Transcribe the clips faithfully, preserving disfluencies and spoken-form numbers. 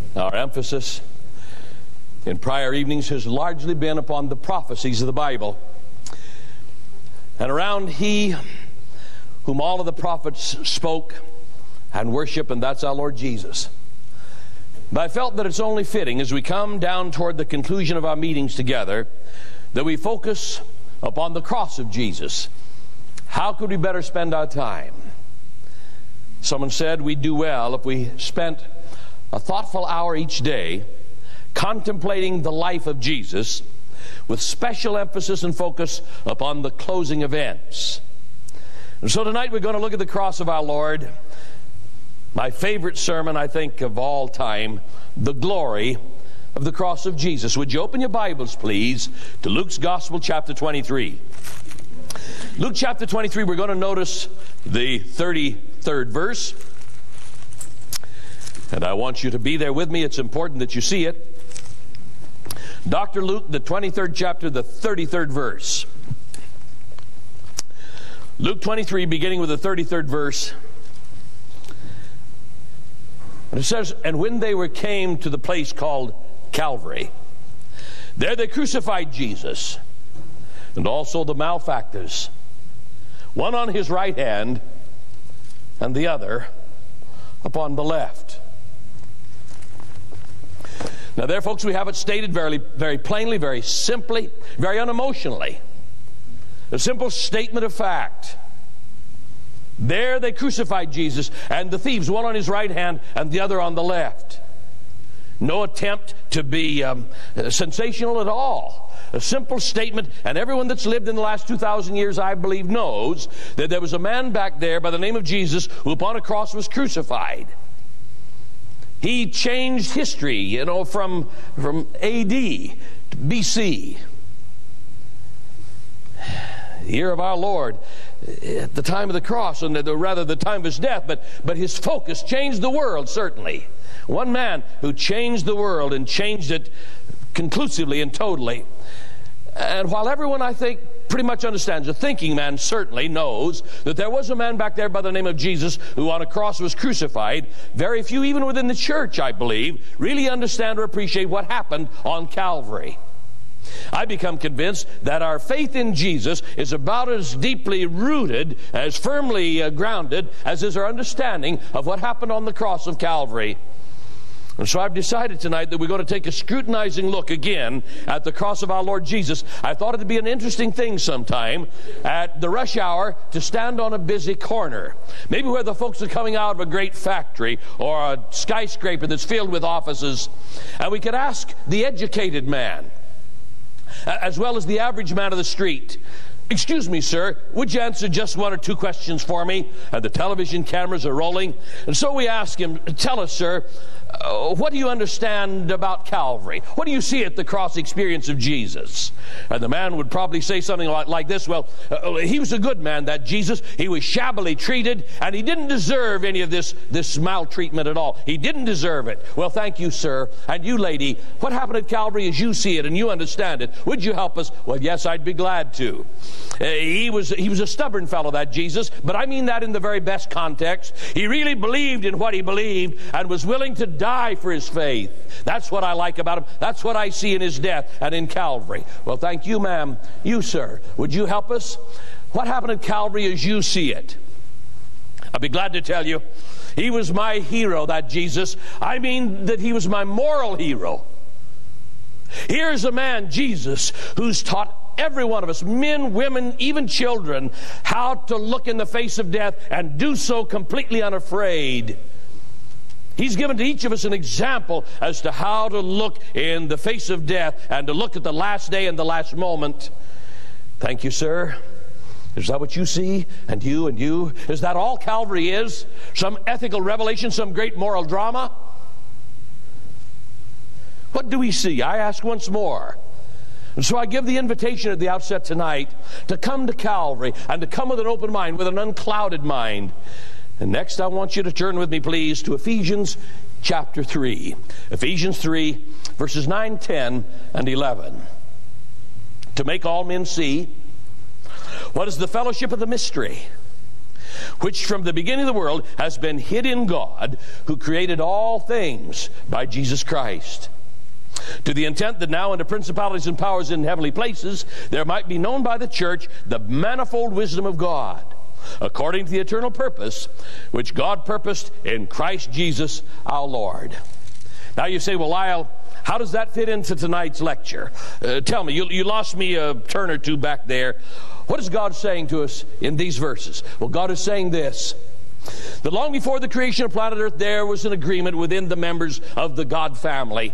Our emphasis in prior evenings has largely been upon the prophecies of the Bible. And around He whom all of the prophets spoke and worship, and that's our Lord Jesus. But I felt that it's only fitting as we come down toward the conclusion of our meetings together that we focus upon the cross of Jesus. How could we better spend our time? Someone said we'd do well if we spent a thoughtful hour each day contemplating the life of Jesus with special emphasis and focus upon the closing events. And so tonight we're going to look at the cross of our Lord. My favorite sermon, I think, of all time, the glory of the cross of Jesus. Would you open your Bibles, please, to Luke's Gospel, chapter twenty-three. Luke chapter twenty-three, we're going to notice the thirty-third verse. And I want you to be there with me. It's important that you see it. Doctor Luke, the twenty-third chapter, the thirty-third verse. Luke twenty-three, beginning with the thirty-third verse. And it says, "And when they were came to the place called Calvary, there they crucified Jesus, and also the malefactors, one on his right hand, and the other upon the left." Now there, folks, we have it stated very, very plainly, very simply, very unemotionally. A simple statement of fact. There they crucified Jesus, and the thieves, one on his right hand and the other on the left. No attempt to be um, sensational at all. A simple statement, and everyone that's lived in the last two thousand years, I believe, knows that there was a man back there by the name of Jesus who upon a cross was crucified. He changed history, you know, from, from A D to B C. The year of our Lord, at the time of the cross, and the, rather the time of his death, but, but his focus changed the world, certainly. One man who changed the world and changed it conclusively and totally. And while everyone, I think, pretty much understands, a thinking man certainly knows that there was a man back there by the name of Jesus who on a cross was crucified, very few, even within the church, I believe, really understand or appreciate what happened on Calvary. I become convinced that our faith in Jesus is about as deeply rooted, as firmly uh, grounded, as is our understanding of what happened on the cross of Calvary. And so I've decided tonight that we're going to take a scrutinizing look again at the cross of our Lord Jesus. I thought it would be an interesting thing sometime at the rush hour to stand on a busy corner. Maybe where the folks are coming out of a great factory or a skyscraper that's filled with offices. And we could ask the educated man, as well as the average man of the street, "Excuse me, sir, would you answer just one or two questions for me?" And the television cameras are rolling. And so we ask him, "Tell us, sir, uh, what do you understand about Calvary? What do you see at the cross experience of Jesus?" And the man would probably say something like, like this, "Well, uh, he was a good man, that Jesus. He was shabbily treated, and he didn't deserve any of this, this maltreatment at all. He didn't deserve it." "Well, thank you, sir. And you, lady, what happened at Calvary as you see it and you understand it? Would you help us?" "Well, yes, I'd be glad to." Uh, he was he was a stubborn fellow, that Jesus, but I mean that in the very best context. He really believed in what he believed and was willing to die for his faith. That's what I like about him. That's what I see in his death and in Calvary. "Well, thank you, ma'am. You, sir, would you help us? What happened at Calvary as you see it?" I'll be glad to tell you, he was my hero, that Jesus. I mean that he was my moral hero. Here's a man, Jesus, who's taught every one of us, men, women, even children, how to look in the face of death and do so completely unafraid. He's given to each of us an example as to how to look in the face of death and to look at the last day and the last moment. "Thank you, sir. Is that what you see? And you and you? Is that all Calvary is? Some ethical revelation, some great moral drama?" What do we see? I ask once more. And so I give the invitation at the outset tonight to come to Calvary and to come with an open mind, with an unclouded mind. And next I want you to turn with me, please, to Ephesians chapter three. Ephesians three, verses nine, ten, and eleven. "To make all men see what is the fellowship of the mystery, which from the beginning of the world has been hid in God, who created all things by Jesus Christ, to the intent that now unto principalities and powers in heavenly places there might be known by the church the manifold wisdom of God, according to the eternal purpose which God purposed in Christ Jesus our Lord. Now you say, well, Lyle, how does that fit into tonight's lecture? Uh, tell me, you, you lost me a turn or two back there. What is God saying to us in these verses? Well, God is saying this: that long before the creation of planet Earth, there was an agreement within the members of the God family.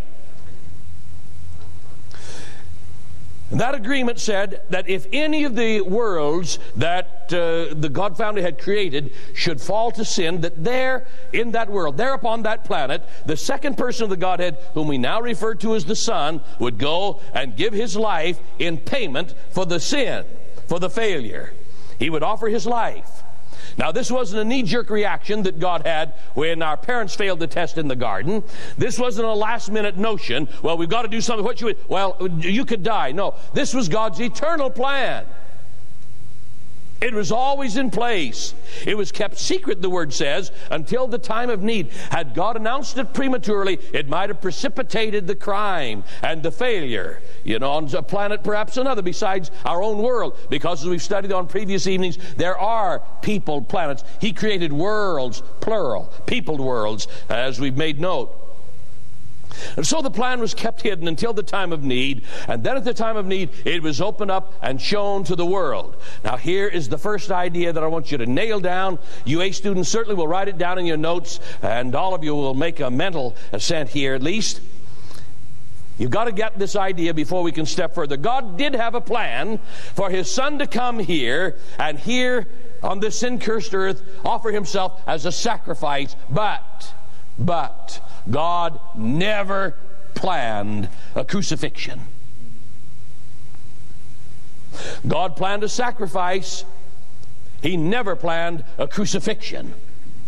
And that agreement said that if any of the worlds that uh, the God family had created should fall to sin, that there in that world, there upon that planet, the second person of the Godhead, whom we now refer to as the Son, would go and give his life in payment for the sin, for the failure. He would offer his life. Now, this wasn't a knee-jerk reaction that God had when our parents failed the test in the garden. This wasn't a last-minute notion. Well, we've got to do something. What you would, well, you could die. No, this was God's eternal plan. It was always in place. It was kept secret, the Word says, until the time of need. Had God announced it prematurely, it might have precipitated the crime and the failure, you know, on a planet, perhaps another, besides our own world. Because as we've studied on previous evenings, there are peopled planets. He created worlds, plural, peopled worlds, as we've made note. And so the plan was kept hidden until the time of need, and then at the time of need, it was opened up and shown to the world. Now here is the first idea that I want you to nail down. You A students certainly will write it down in your notes, and all of you will make a mental assent here at least. You've got to get this idea before we can step further. God did have a plan for His Son to come here, and here on this sin-cursed earth, offer Himself as a sacrifice, but, but, God never planned a crucifixion. God planned a sacrifice. He never planned a crucifixion.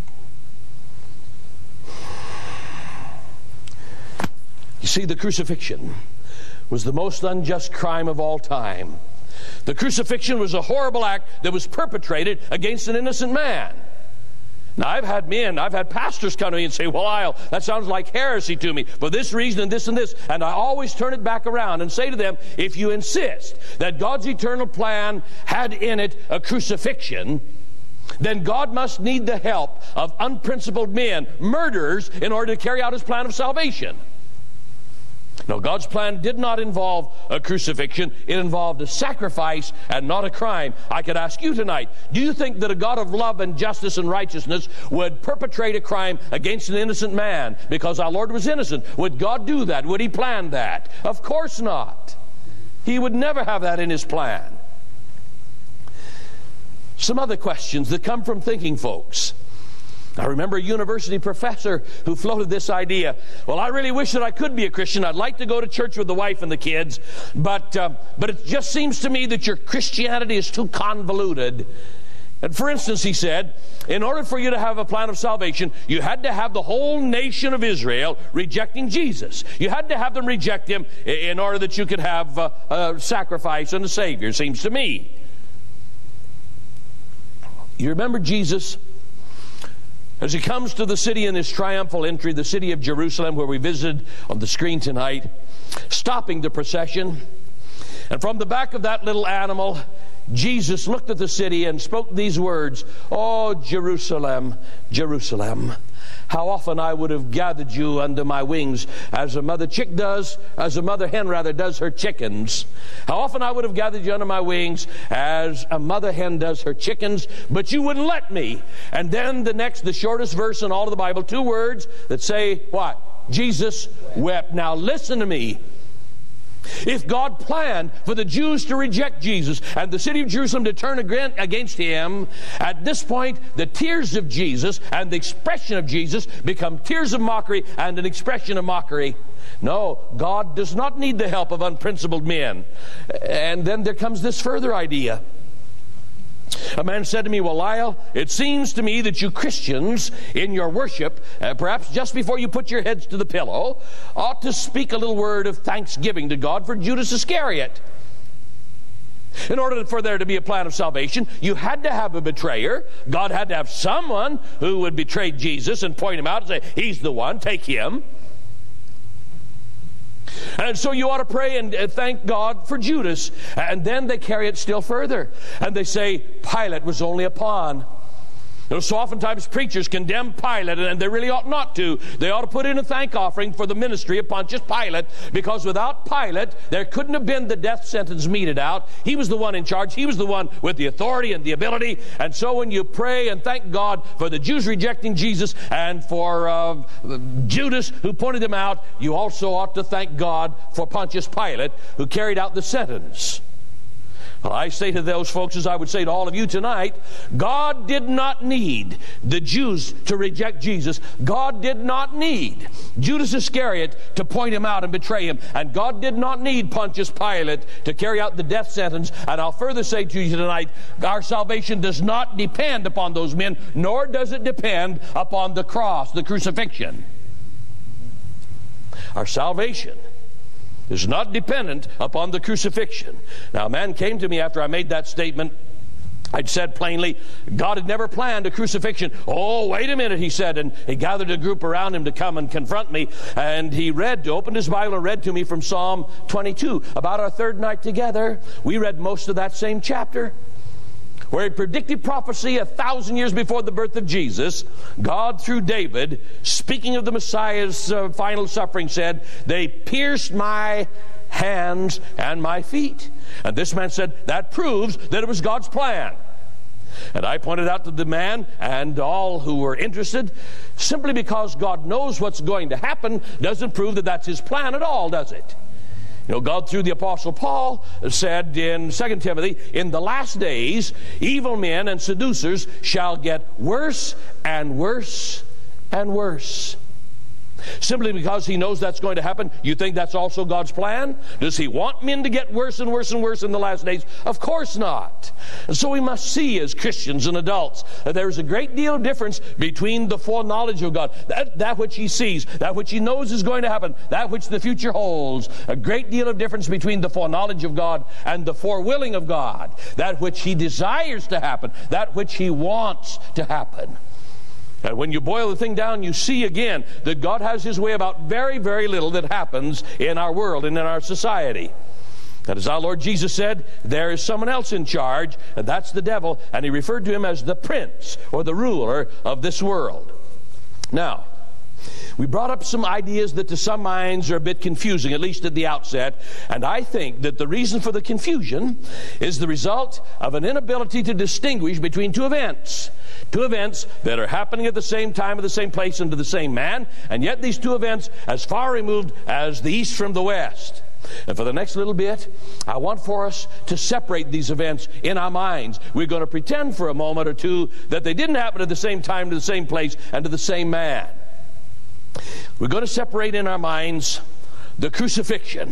You see, the crucifixion was the most unjust crime of all time. The crucifixion was a horrible act that was perpetrated against an innocent man. Now, I've had men, I've had pastors come to me and say, well, Lyle, that sounds like heresy to me for this reason and this and this. And I always turn it back around and say to them, if you insist that God's eternal plan had in it a crucifixion, then God must need the help of unprincipled men, murderers, in order to carry out His plan of salvation. No, God's plan did not involve a crucifixion. It involved a sacrifice and not a crime. I could ask you tonight, do you think that a God of love and justice and righteousness would perpetrate a crime against an innocent man because our Lord was innocent? Would God do that? Would He plan that? Of course not. He would never have that in His plan. Some other questions that come from thinking folks. I remember a university professor who floated this idea. Well, I really wish that I could be a Christian. I'd like to go to church with the wife and the kids, but uh, but it just seems to me that your Christianity is too convoluted. And for instance, he said, in order for you to have a plan of salvation, you had to have the whole nation of Israel rejecting Jesus. You had to have them reject Him in order that you could have uh, a sacrifice and a Savior, seems to me. You remember Jesus? As He comes to the city in His triumphal entry, the city of Jerusalem, where we visited on the screen tonight, stopping the procession, and from the back of that little animal, Jesus looked at the city and spoke these words, "Oh, Jerusalem, Jerusalem, how often I would have gathered you under my wings, as a mother chick does, as a mother hen rather does her chickens. How often I would have gathered you under my wings, as a mother hen does her chickens, but you wouldn't let me." And then the next, the shortest verse in all of the Bible, two words that say what? Jesus wept. Now listen to me. If God planned for the Jews to reject Jesus and the city of Jerusalem to turn against Him, at this point, the tears of Jesus and the expression of Jesus become tears of mockery and an expression of mockery. No, God does not need the help of unprincipled men. And then there comes this further idea. A man said to me, well, Lyle, it seems to me that you Christians in your worship, uh, perhaps just before you put your heads to the pillow, ought to speak a little word of thanksgiving to God for Judas Iscariot. In order for there to be a plan of salvation, you had to have a betrayer. God had to have someone who would betray Jesus and point him out and say, he's the one, take him. And so you ought to pray and thank God for Judas. And then they carry it still further. And they say, Pilate was only a pawn. You know, so oftentimes preachers condemn Pilate, and they really ought not to. They ought to put in a thank offering for the ministry of Pontius Pilate, because without Pilate, there couldn't have been the death sentence meted out. He was the one in charge. He was the one with the authority and the ability. And so when you pray and thank God for the Jews rejecting Jesus and for uh, Judas who pointed them out, you also ought to thank God for Pontius Pilate who carried out the sentence. Well, I say to those folks, as I would say to all of you tonight, God did not need the Jews to reject Jesus. God did not need Judas Iscariot to point him out and betray him. And God did not need Pontius Pilate to carry out the death sentence. And I'll further say to you tonight, our salvation does not depend upon those men, nor does it depend upon the cross, the crucifixion. Our salvation is not dependent upon the crucifixion. Now, a man came to me after I made that statement. I'd said plainly, God had never planned a crucifixion. Oh, wait a minute, he said, and he gathered a group around him to come and confront me, and he read, opened his Bible and read to me from Psalm twenty-two. About our third night together, we read most of that same chapter, where he predicted prophecy a thousand years before the birth of Jesus. God, through David, speaking of the Messiah's uh, final suffering, said, they pierced my hands and my feet. And this man said, that proves that it was God's plan. And I pointed out to the man and all who were interested, simply because God knows what's going to happen doesn't prove that that's his plan at all, does it? You know, God, through the Apostle Paul, said in Second Timothy, in the last days, evil men and seducers shall get worse and worse and worse. Simply because he knows that's going to happen, you think that's also God's plan? Does he want men to get worse and worse and worse in the last days? Of course not. And so we must see as Christians and adults that there is a great deal of difference between the foreknowledge of God, that, that which he sees, that which he knows is going to happen, that which the future holds. A great deal of difference between the foreknowledge of God and the forewilling of God, that which he desires to happen, that which he wants to happen. And when you boil the thing down, you see again that God has his way about very, very little that happens in our world and in our society. And as our Lord Jesus said, there is someone else in charge, and that's the devil, and he referred to him as the prince or the ruler of this world. Now, we brought up some ideas that to some minds are a bit confusing, at least at the outset, and I think that the reason for the confusion is the result of an inability to distinguish between two events. Two events that are happening at the same time, at the same place, and to the same man, and yet these two events as far removed as the east from the west. And for the next little bit, I want for us to separate these events in our minds. We're going to pretend for a moment or two that they didn't happen at the same time, to the same place, and to the same man. We're going to separate in our minds the crucifixion,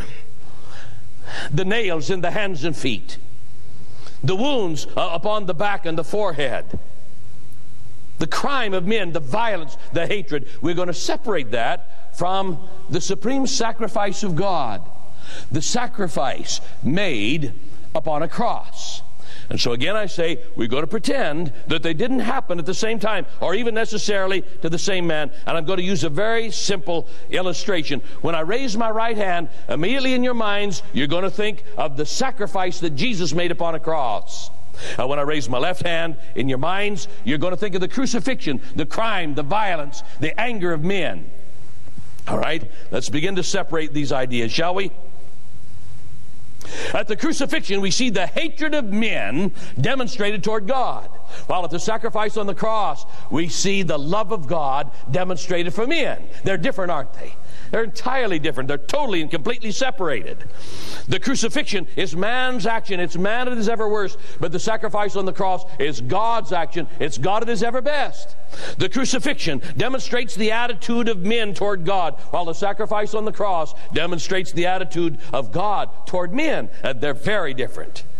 the nails in the hands and feet, the wounds uh, upon the back and the forehead, the crime of men, the violence, the hatred. We're going to separate that from the supreme sacrifice of God, the sacrifice made upon a cross. And so again I say, we're going to pretend that they didn't happen at the same time, or even necessarily to the same man. And I'm going to use a very simple illustration. When I raise my right hand, immediately in your minds, you're going to think of the sacrifice that Jesus made upon a cross. And when I raise my left hand, in your minds, you're going to think of the crucifixion, the crime, the violence, the anger of men. All right? Let's begin to separate these ideas, shall we? At the crucifixion, we see the hatred of men demonstrated toward God. While at the sacrifice on the cross, we see the love of God demonstrated for men. They're different, aren't they? They're entirely different. They're totally and completely separated. The crucifixion is man's action. It's man at his ever worst. But the sacrifice on the cross is God's action. It's God at his ever best. The crucifixion demonstrates the attitude of men toward God, while the sacrifice on the cross demonstrates the attitude of God toward men. And they're very different.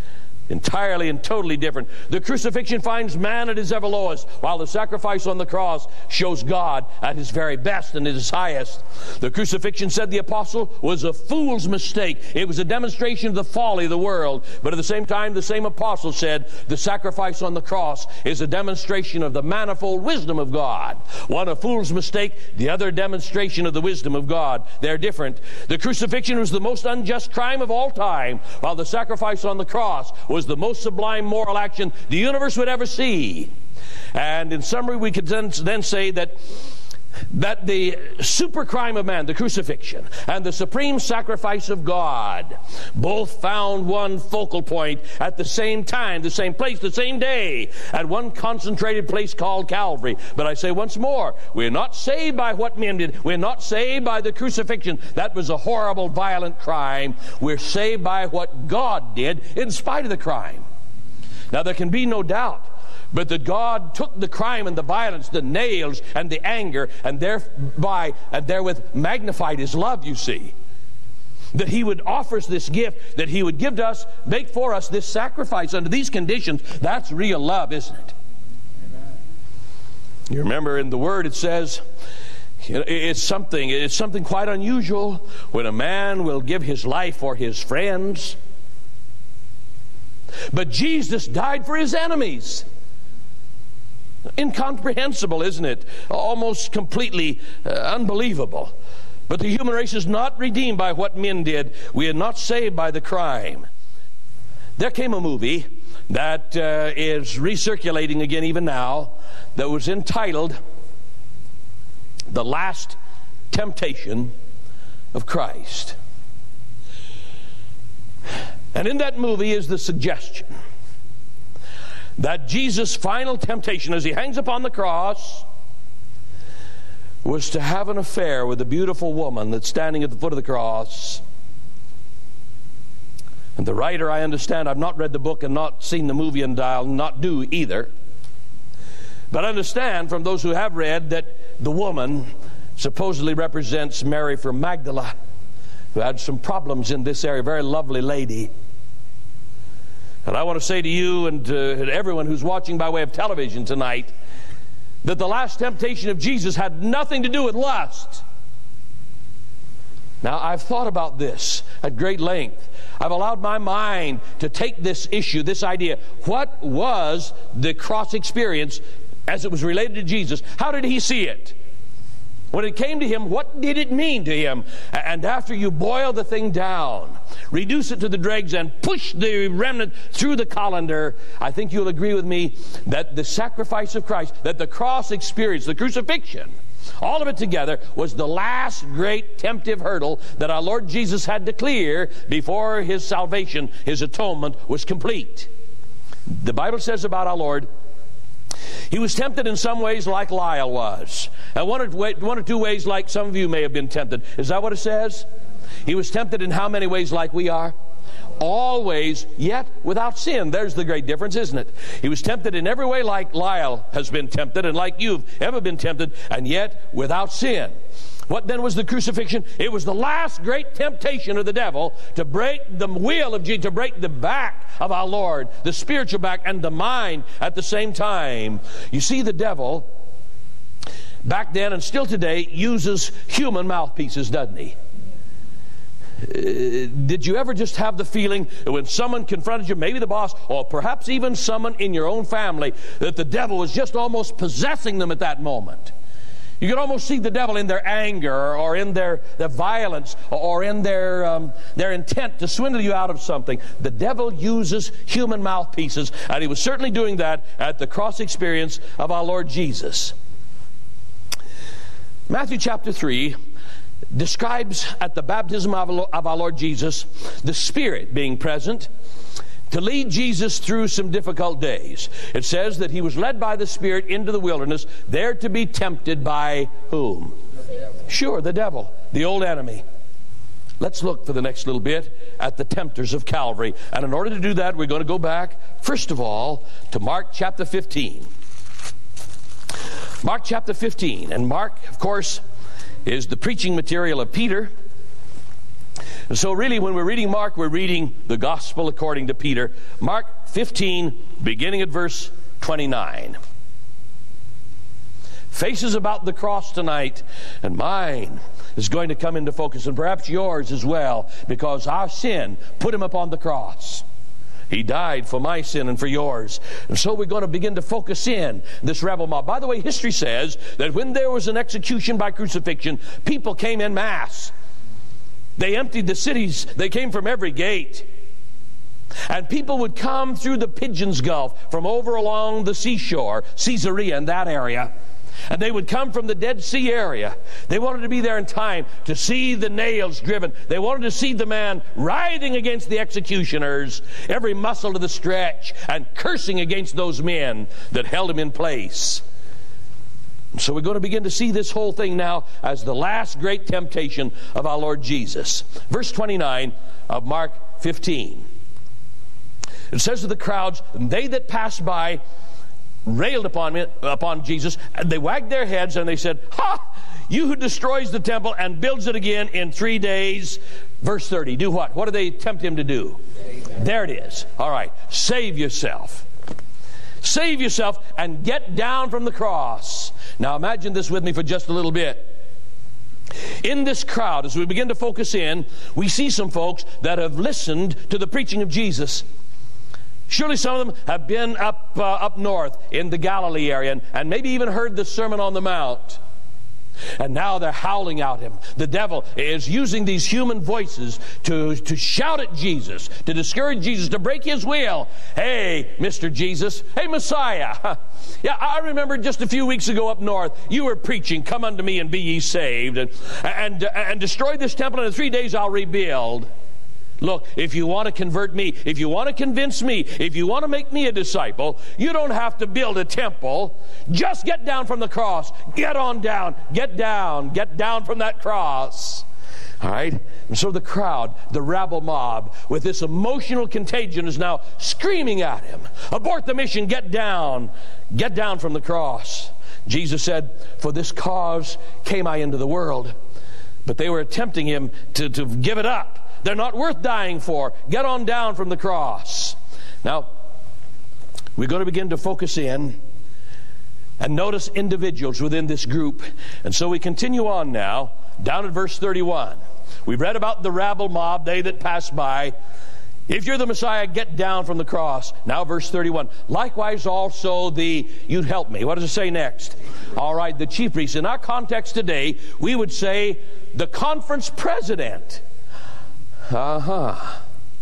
Entirely and totally different. The crucifixion finds man at his ever lowest, while the sacrifice on the cross shows God at his very best and at his highest. The crucifixion, said the apostle, was a fool's mistake. It was a demonstration of the folly of the world. But at the same time, the same apostle said the sacrifice on the cross is a demonstration of the manifold wisdom of God. One a fool's mistake, the other a demonstration of the wisdom of God. They're different. The crucifixion was the most unjust crime of all time, while the sacrifice on the cross was the most sublime moral action the universe would ever see. And in summary, we could then, then say that that the super crime of man, the crucifixion, and the supreme sacrifice of God both found one focal point at the same time, the same place, the same day, at one concentrated place called Calvary. But I say once more, we're not saved by what men did. We're not saved by the crucifixion. That was a horrible, violent crime. We're saved by what God did in spite of the crime. Now, there can be no doubt but that God took the crime and the violence, the nails and the anger, and thereby and therewith magnified his love, you see. That he would offer us this gift, that he would give to us, make for us this sacrifice under these conditions. That's real love, isn't it? Amen. You remember in the Word it says, it's something, it's something quite unusual when a man will give his life for his friends. But Jesus died for his enemies. Incomprehensible, isn't it? Almost completely uh, unbelievable. But the human race is not redeemed by what men did. We are not saved by the crime. There came a movie that uh, is recirculating again even now that was entitled The Last Temptation of Christ. And in that movie is the suggestion that Jesus' final temptation as he hangs upon the cross was to have an affair with a beautiful woman that's standing at the foot of the cross. And the writer, I understand, I've not read the book and not seen the movie, and I'll not do either. But I understand from those who have read that the woman supposedly represents Mary from Magdala, who had some problems in this area, very lovely lady. And I want to say to you and to everyone who's watching by way of television tonight that the last temptation of Jesus had nothing to do with lust. Now, I've thought about this at great length. I've allowed my mind to take this issue, this idea. What was the cross experience as it was related to Jesus? How did he see it? When it came to him, what did it mean to him? And after you boil the thing down, reduce it to the dregs, and push the remnant through the colander, I think you'll agree with me that the sacrifice of Christ, that the cross experience, the crucifixion, all of it together was the last great temptive hurdle that our Lord Jesus had to clear before his salvation, his atonement, was complete. The Bible says about our Lord, he was tempted in some ways like Lyle was. And one or, one or two ways like some of you may have been tempted. Is that what it says? He was tempted in how many ways like we are? Always, yet without sin. There's the great difference, isn't it? He was tempted in every way like Lyle has been tempted and like you've ever been tempted, and yet without sin. What then was the crucifixion? It was the last great temptation of the devil to break the will of Jesus, to break the back of our Lord, the spiritual back and the mind at the same time. You see, the devil, back then and still today, uses human mouthpieces, doesn't he? Uh, did you ever just have the feeling that when someone confronted you, maybe the boss, or perhaps even someone in your own family, that the devil was just almost possessing them at that moment? You could almost see the devil in their anger or in their, their violence or in their, um, their intent to swindle you out of something. The devil uses human mouthpieces, and he was certainly doing that at the cross experience of our Lord Jesus. Matthew chapter three describes at the baptism of our Lord Jesus the Spirit being present to lead Jesus through some difficult days. It says that he was led by the Spirit into the wilderness, there to be tempted by whom? Sure, the devil, the old enemy. Let's look for the next little bit at the tempters of Calvary. And in order to do that, we're going to go back, first of all, to Mark chapter fifteen. Mark chapter fifteen. And Mark, of course, is the preaching material of Peter. And so really when we're reading Mark, we're reading the gospel according to Peter. Mark fifteen, beginning at verse twenty-nine. Faces about the cross tonight, and mine is going to come into focus, and perhaps yours as well, because our sin put him upon the cross. He died for my sin and for yours. And so we're going to begin to focus in this rebel mob. By the way, history says that when there was an execution by crucifixion, people came en masse. They emptied the cities. They came from every gate. And people would come through the Pigeons Gulf from over along the seashore, Caesarea in that area. And they would come from the Dead Sea area. They wanted to be there in time to see the nails driven. They wanted to see the man writhing against the executioners, every muscle to the stretch, and cursing against those men that held him in place. So we're going to begin to see this whole thing now as the last great temptation of our Lord Jesus. Verse twenty-nine of Mark fifteen. It says to the crowds, they that passed by railed upon me, upon Jesus, and they wagged their heads and they said, "Ha! You who destroys the temple and builds it again in three days." Verse thirty, do what? What do they tempt him to do? There it is. All right. Save yourself. Save yourself and get down from the cross. Now imagine this with me for just a little bit. In this crowd, as we begin to focus in, we see some folks that have listened to the preaching of Jesus. Surely some of them have been up uh, up north in the Galilee area and, and maybe even heard the Sermon on the Mount. And now they're howling at him. The devil is using these human voices to, to shout at Jesus, to discourage Jesus, to break his will. Hey, Mister Jesus. Hey, Messiah. Yeah, I remember just a few weeks ago up north, you were preaching, "Come unto me and be ye saved, and, and, and destroy this temple, and in three days I'll rebuild." Look, if you want to convert me, if you want to convince me, if you want to make me a disciple, you don't have to build a temple. Just get down from the cross. Get on down. Get down. Get down from that cross. All right? And so the crowd, the rabble mob, with this emotional contagion is now screaming at him. Abort the mission. Get down. Get down from the cross. Jesus said, "For this cause came I into the world." But they were attempting him to, to give it up. They're not worth dying for. Get on down from the cross. Now, we're going to begin to focus in and notice individuals within this group. And so we continue on now, down at verse thirty-one. We've read about the rabble mob, they that pass by. If you're the Messiah, get down from the cross. Now verse thirty-one. Likewise also the, you'd help me. What does it say next? All right, the chief priest. In our context today, we would say the conference president. Uh-huh.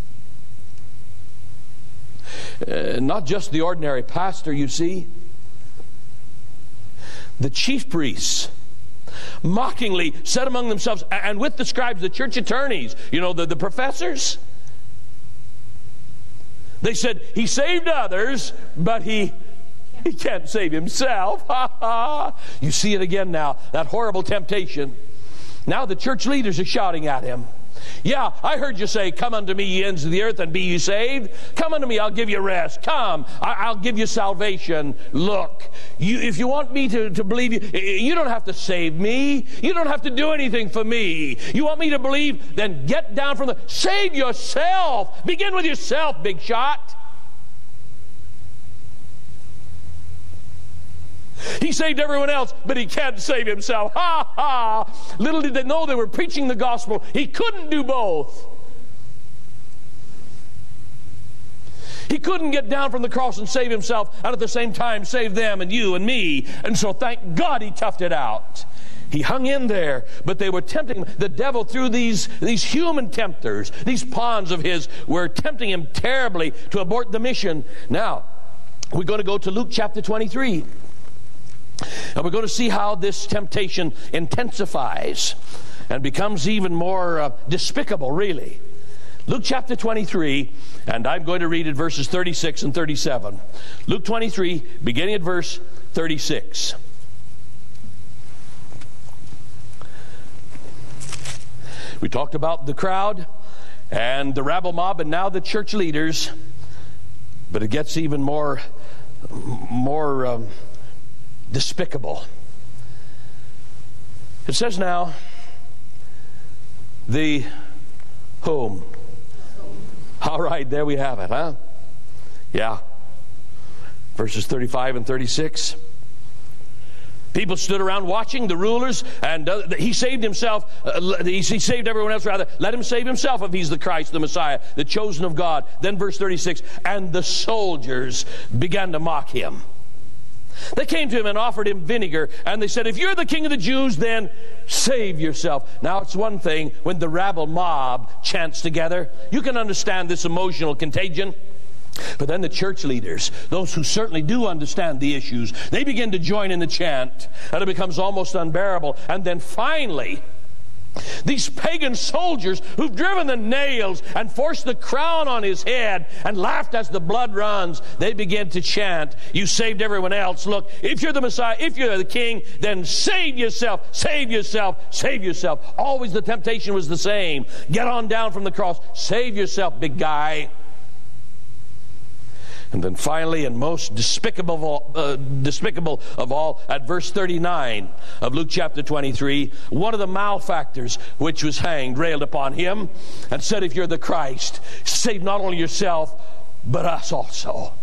Uh, not just the ordinary pastor, you see. The chief priests mockingly said among themselves, and with the scribes, the church attorneys, you know, the, the professors, they said, he saved others, but he he can't save himself. Ha ha. You see it again now, that horrible temptation. Now the church leaders are shouting at him. Yeah, I heard you say, "Come unto me, ye ends of the earth, and be ye saved." Come unto me, I'll give you rest. Come, I- I'll give you salvation. Look, you, if you want me to, to believe you, you don't have to save me. You don't have to do anything for me. You want me to believe? Then get down from the... Save yourself. Begin with yourself, big shot. He saved everyone else, but he can't save himself. Ha ha! Little did they know they were preaching the gospel. He couldn't do both. He couldn't get down from the cross and save himself, and at the same time save them and you and me. And so thank God he toughed it out. He hung in there, but they were tempting him. The devil, through these, these human tempters, these pawns of his, were tempting him terribly to abort the mission. Now, we're going to go to Luke chapter twenty-three. And we're going to see how this temptation intensifies and becomes even more uh, despicable, really. Luke chapter twenty-three, and I'm going to read at verses thirty-six and thirty-seven. Luke twenty-three, beginning at verse thirty-six. We talked about the crowd and the rabble mob, and now the church leaders. But it gets even more, more um, despicable. It says now, the Whom? All right, there we have it, huh? Yeah. Verses thirty-five and thirty-six. People stood around watching the rulers, and uh, he saved himself. Uh, he, he saved everyone else, rather. Let him save himself if he's the Christ, the Messiah, the chosen of God. Then verse thirty-six, and the soldiers began to mock him. They came to him and offered him vinegar, and they said, if you're the king of the Jews, then save yourself. Now, it's one thing when the rabble mob chants together. You can understand this emotional contagion. But then the church leaders, those who certainly do understand the issues, they begin to join in the chant, and it becomes almost unbearable. And then finally, these pagan soldiers who've driven the nails and forced the crown on his head and laughed as the blood runs, they begin to chant, you saved everyone else. Look, if you're the Messiah, if you're the king, then save yourself, save yourself, save yourself. Always the temptation was the same. Get on down from the cross. Save yourself, big guy. And then finally, and most despicable of all, uh, despicable of all, at verse thirty-nine of Luke chapter twenty-three, one of the malefactors which was hanged railed upon him and said, if you're the Christ, save not only yourself, but us also.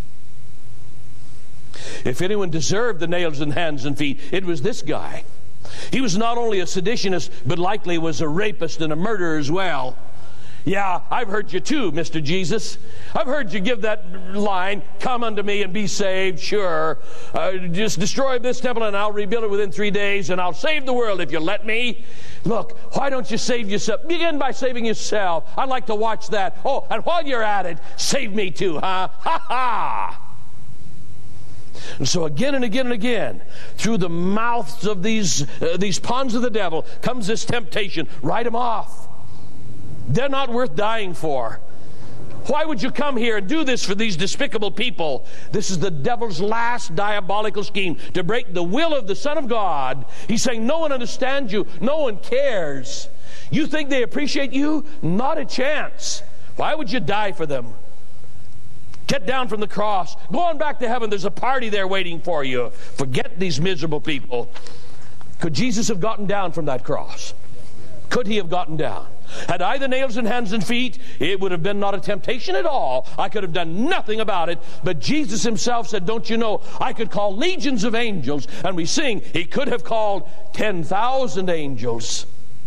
If anyone deserved the nails in hands and feet, it was this guy. He was not only a seditionist, but likely was a rapist and a murderer as well. Yeah, I've heard you too, Mister Jesus. I've heard you give that line, come unto me and be saved. Sure. Uh, just destroy this temple and I'll rebuild it within three days and I'll save the world if you let me. Look, why don't you save yourself? Begin by saving yourself. I'd like to watch that. Oh, and while you're at it, save me too, huh? Ha ha! And so again and again and again, through the mouths of these, uh, these pawns of the devil, comes this temptation. Write them off. They're not worth dying for. Why would you come here and do this for these despicable people? This is the devil's last diabolical scheme to break the will of the Son of God. He's saying no one understands you. No one cares. You think they appreciate you? Not a chance. Why would you die for them? Get down from the cross. Go on back to heaven. There's a party there waiting for you. Forget these miserable people. Could Jesus have gotten down from that cross? Could he have gotten down? Had I the nails in hands and feet, it would have been not a temptation at all. I could have done nothing about it. But Jesus himself said, don't you know, I could call legions of angels. And we sing, he could have called ten thousand angels.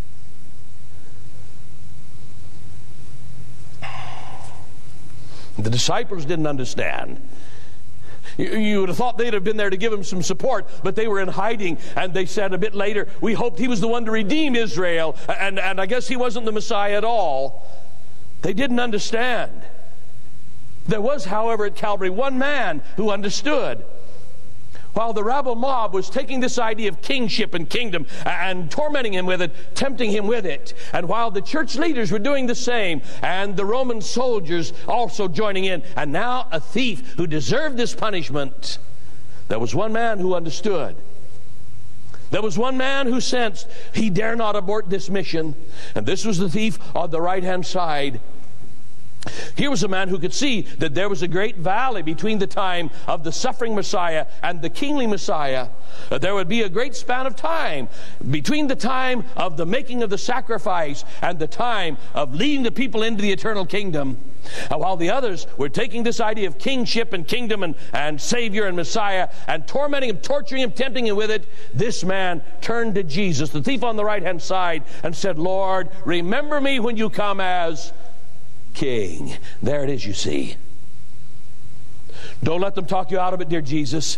The disciples didn't understand. You would have thought they'd have been there to give him some support, but they were in hiding, and they said a bit later, we hoped he was the one to redeem Israel, and, and I guess he wasn't the Messiah at all. They didn't understand. There was, however, at Calvary, one man who understood. While the rabble mob was taking this idea of kingship and kingdom and tormenting him with it, tempting him with it, and while the church leaders were doing the same, and the Roman soldiers also joining in, and now a thief who deserved this punishment, there was one man who understood. There was one man who sensed he dare not abort this mission, and this was the thief on the right-hand side. Here was a man who could see that there was a great valley between the time of the suffering Messiah and the kingly Messiah. That there would be a great span of time between the time of the making of the sacrifice and the time of leading the people into the eternal kingdom. And while the others were taking this idea of kingship and kingdom and, and Savior and Messiah and tormenting him, torturing him, tempting him with it, this man turned to Jesus, the thief on the right-hand side, and said, Lord, remember me when you come as King. There it is, you see. Don't let them talk you out of it, dear Jesus.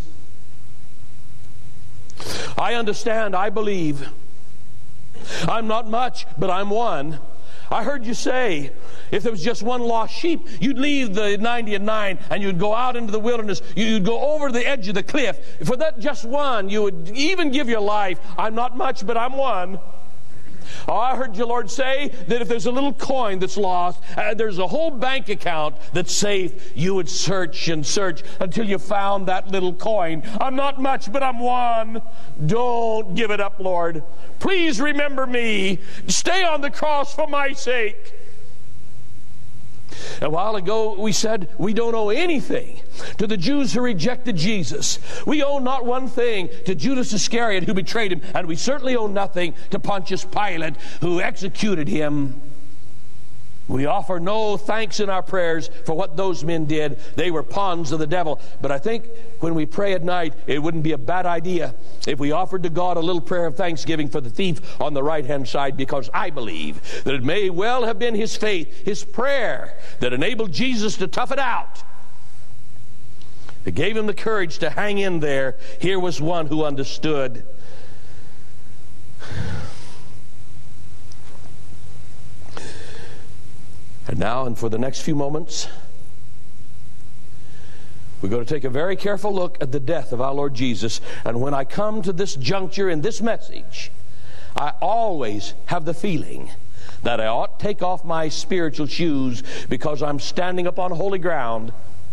I understand, I believe. I'm not much, but I'm one. I heard you say, if there was just one lost sheep, you'd leave the ninety and nine and you'd go out into the wilderness. You'd go over the edge of the cliff. For that just one, you would even give your life. I'm not much, but I'm one. Oh, I heard you, Lord, say that if there's a little coin that's lost, uh, there's a whole bank account that's safe. You would search and search until you found that little coin. I'm not much, but I'm one. Don't give it up, Lord. Please remember me. Stay on the cross for my sake. A while ago we said we don't owe anything to the Jews who rejected Jesus. We owe not one thing to Judas Iscariot who betrayed him, and we certainly owe nothing to Pontius Pilate who executed him. We offer no thanks in our prayers for what those men did. They were pawns of the devil. But I think when we pray at night, it wouldn't be a bad idea if we offered to God a little prayer of thanksgiving for the thief on the right-hand side, because I believe that it may well have been his faith, his prayer, that enabled Jesus to tough it out. It gave him the courage to hang in there. Here was one who understood. And now, and for the next few moments, we're going to take a very careful look at the death of our Lord Jesus. And when I come to this juncture in this message, I always have the feeling that I ought to take off my spiritual shoes, because I'm standing upon holy ground.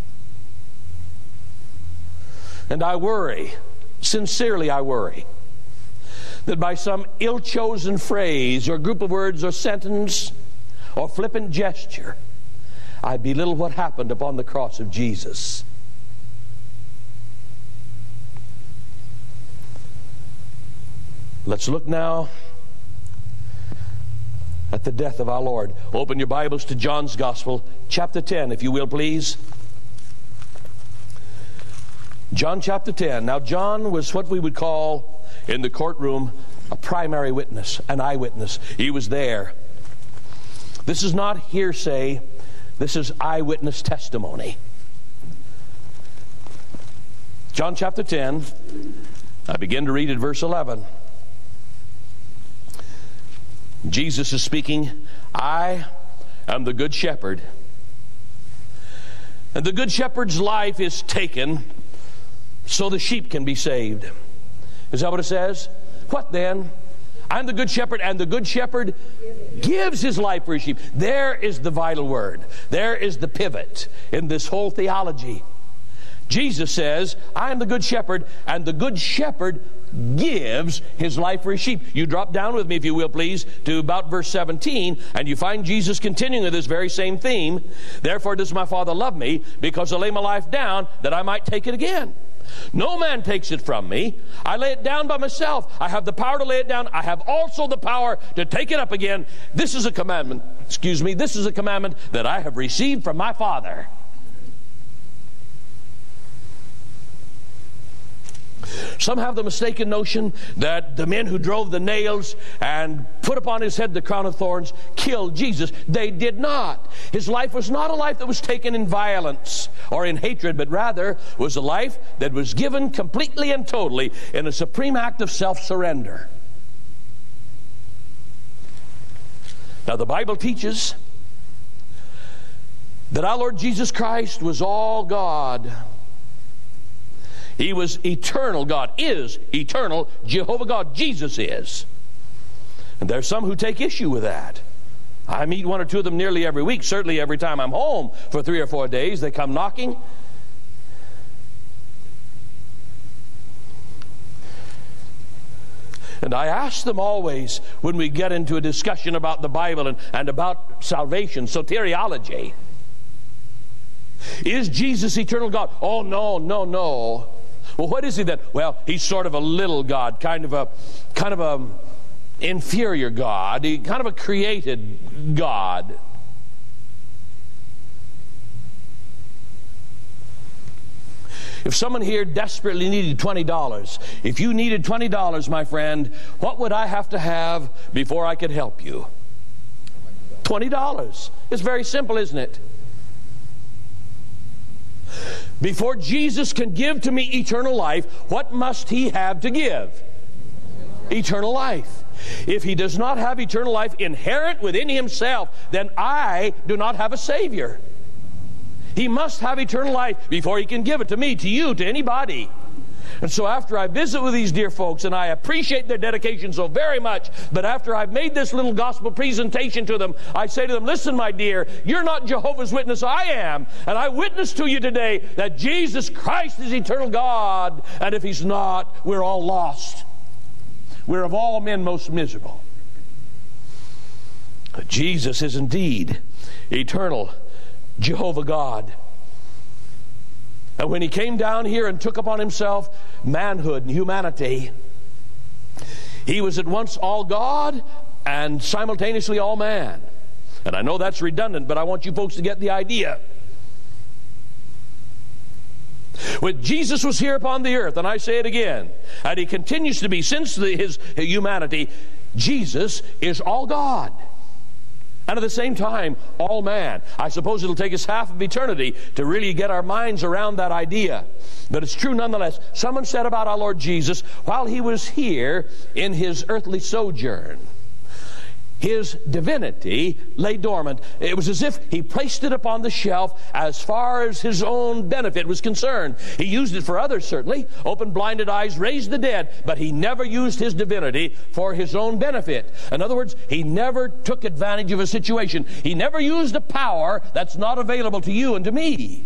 And I worry, sincerely I worry, that by some ill-chosen phrase or group of words or sentence or flippant gesture, I belittle what happened upon the cross of Jesus. Let's look now at the death of our Lord. Open your Bibles to John's Gospel, chapter ten, if you will, please. John chapter ten. Now, John was what we would call in the courtroom a primary witness, an eyewitness. He was there. This is not hearsay. This is eyewitness testimony. John chapter ten, I begin to read at verse eleven. Jesus is speaking. I am the good shepherd. And the good shepherd's life is taken so the sheep can be saved. Is that what it says? What then? I'm the good shepherd, and the good shepherd gives his life for his sheep. There is the vital word. There is the pivot in this whole theology. Jesus says, I am the good shepherd, and the good shepherd gives his life for his sheep. You drop down with me, if you will, please, to about verse seventeen, and you find Jesus continuing with this very same theme. Therefore does my Father love me, because I lay my life down that I might take it again. No man takes it from me. I lay it down by myself. I have the power to lay it down. I have also the power to take it up again. This is a commandment, excuse me, this is a commandment that I have received from my Father. Some have the mistaken notion that the men who drove the nails and put upon his head the crown of thorns killed Jesus. They did not. His life was not a life that was taken in violence or in hatred, but rather was a life that was given completely and totally in a supreme act of self-surrender. Now, the Bible teaches that our Lord Jesus Christ was all God. He was eternal God, is eternal Jehovah God. Jesus is. And there's some who take issue with that. I meet one or two of them nearly every week. Certainly every time I'm home for three or four days, they come knocking. And I ask them always when we get into a discussion about the Bible and, and about salvation, soteriology, is Jesus eternal God? Oh, no, no, no. Well, what is he then? Well, he's sort of a little God, kind of a kind of a inferior God, he, kind of a created God. If someone here desperately needed twenty dollars, if you needed twenty dollars, my friend, what would I have to have before I could help you? twenty dollars. It's very simple, isn't it? Before Jesus can give to me eternal life, what must he have to give? Eternal life. If he does not have eternal life inherent within himself, then I do not have a Savior. He must have eternal life before he can give it to me, to you, to anybody. And so after I visit with these dear folks, and I appreciate their dedication so very much, but after I've made this little gospel presentation to them, I say to them, listen, my dear, you're not Jehovah's Witness, I am. And I witness to you today that Jesus Christ is eternal God. And if he's not, we're all lost. We're of all men most miserable. But Jesus is indeed eternal Jehovah God. And when he came down here and took upon himself manhood and humanity, he was at once all God and simultaneously all man. And I know that's redundant, but I want you folks to get the idea. When Jesus was here upon the earth, and I say it again, and he continues to be since the, his humanity, Jesus is all God. And at the same time, all man. I suppose it'll take us half of eternity to really get our minds around that idea. But it's true nonetheless. Someone said about our Lord Jesus, while he was here in his earthly sojourn, his divinity lay dormant. It was as if he placed it upon the shelf as far as his own benefit was concerned. He used it for others, certainly. Opened blinded eyes, raised the dead. But he never used his divinity for his own benefit. In other words, he never took advantage of a situation. He never used a power that's not available to you and to me.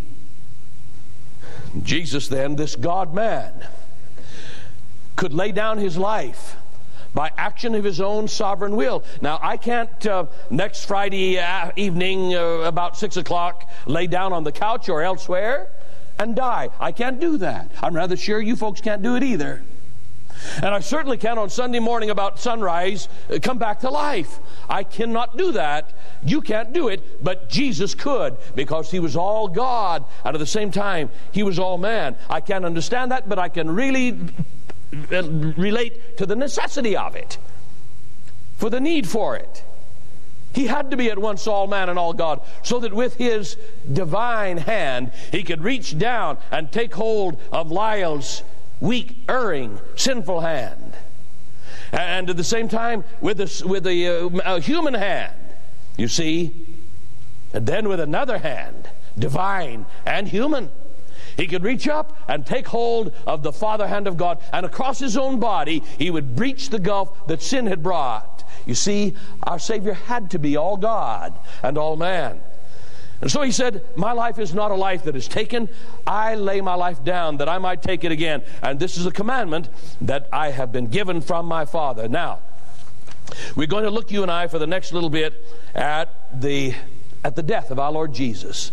Jesus then, this God-man, could lay down his life by action of his own sovereign will. Now, I can't uh, next Friday uh, evening uh, about six o'clock lay down on the couch or elsewhere and die. I can't do that. I'm rather sure you folks can't do it either. And I certainly can't on Sunday morning about sunrise uh, come back to life. I cannot do that. You can't do it, but Jesus could, because he was all God, and at the same time, he was all man. I can't understand that, but I can really relate to the necessity of it, for the need for it. He had to be at once all man and all God, so that with his divine hand he could reach down and take hold of Lyle's weak, erring, sinful hand, and at the same time with a, with a, uh, a human hand, you see, and then with another hand, divine and human, he could reach up and take hold of the Father hand of God, and across his own body he would breach the gulf that sin had brought. You see, our Savior had to be all God and all man. And so he said, my life is not a life that is taken. I lay my life down that I might take it again. And this is a commandment that I have been given from my Father. Now, we're going to look, you and I, for the next little bit at the, at the death of our Lord Jesus.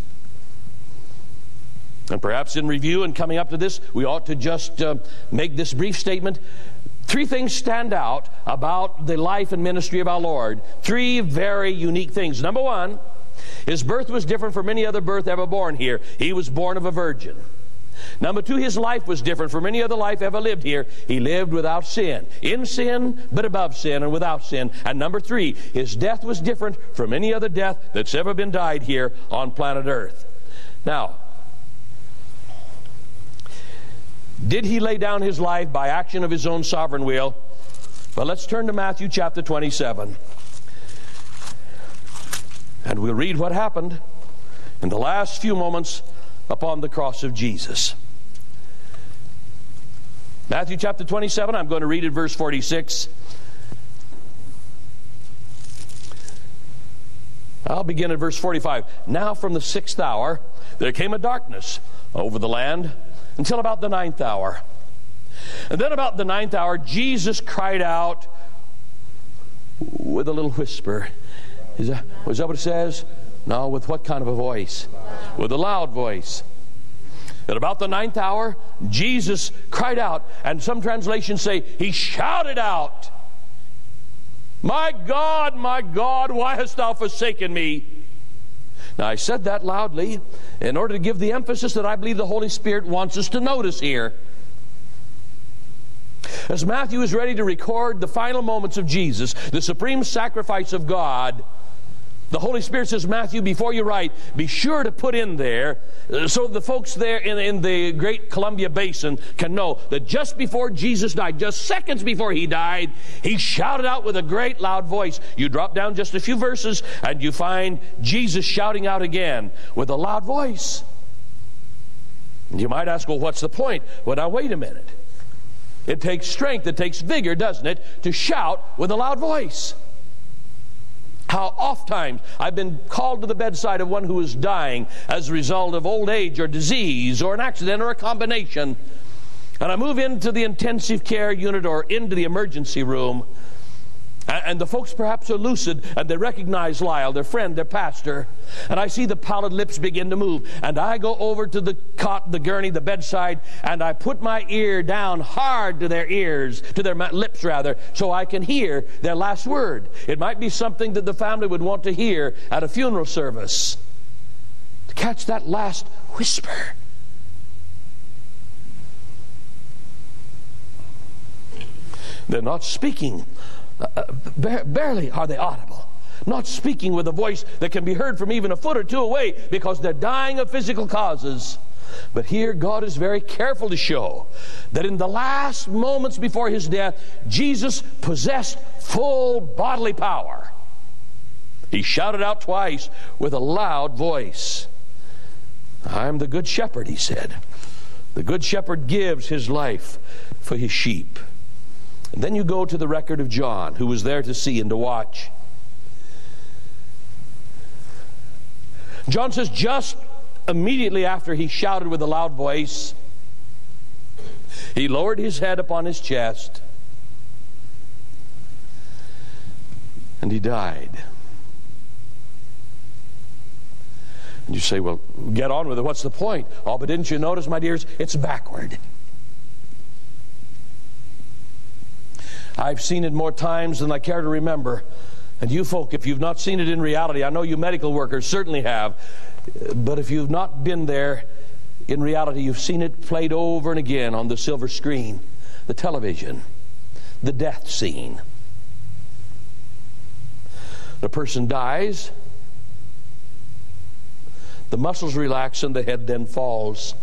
And perhaps in review and coming up to this, we ought to just uh, make this brief statement. Three things stand out about the life and ministry of our Lord. Three very unique things. Number one, his birth was different from any other birth ever born here. He was born of a virgin. Number two, his life was different from any other life ever lived here. He lived without sin. In sin, but above sin and without sin. And number three, his death was different from any other death that's ever been died here on planet Earth. Now, did he lay down his life by action of his own sovereign will? Well, let's turn to Matthew chapter twenty-seven. And we'll read what happened in the last few moments upon the cross of Jesus. Matthew chapter twenty-seven, I'm going to read at verse forty-six. I'll begin at verse forty-five. Now from the sixth hour there came a darkness over the land until about the ninth hour. And then about the ninth hour, Jesus cried out with a little whisper. Is that, is that what it says? No, with what kind of a voice? With a loud voice. At about the ninth hour, Jesus cried out, and some translations say he shouted out, "My God, my God, why hast thou forsaken me?" Now, I said that loudly in order to give the emphasis that I believe the Holy Spirit wants us to notice here. As Matthew is ready to record the final moments of Jesus, the supreme sacrifice of God, the Holy Spirit says, Matthew, before you write, be sure to put in there, uh, so the folks there in, in the great Columbia Basin can know that just before Jesus died, just seconds before he died, he shouted out with a great loud voice. You drop down just a few verses and you find Jesus shouting out again with a loud voice. And you might ask, well, what's the point? Well, now wait a minute. It takes strength, it takes vigor, doesn't it, to shout with a loud voice. How oft times I've been called to the bedside of one who is dying as a result of old age or disease or an accident or a combination. And I move into the intensive care unit or into the emergency room. And the folks perhaps are lucid, and they recognize Lyle, their friend, their pastor. And I see the pallid lips begin to move. And I go over to the cot, the gurney, the bedside, and I put my ear down hard to their ears, to their lips rather, so I can hear their last word. It might be something that the family would want to hear at a funeral service. To catch that last whisper. They're not speaking. Uh, ba- barely are they audible. Not speaking with a voice that can be heard from even a foot or two away, because they're dying of physical causes. But here God is very careful to show that in the last moments before his death, Jesus possessed full bodily power. He shouted out twice with a loud voice. "I am the good shepherd," he said. "The good shepherd gives his life for his sheep." And then you go to the record of John, who was there to see and to watch. John says just immediately after he shouted with a loud voice, he lowered his head upon his chest and he died. And you say, well, get on with it. What's the point? Oh, but didn't you notice, my dears, it's backward. I've seen it more times than I care to remember. And you folk, if you've not seen it in reality, I know you medical workers certainly have, but if you've not been there in reality, you've seen it played over and again on the silver screen, the television, the death scene. The person dies, the muscles relax, and the head then falls.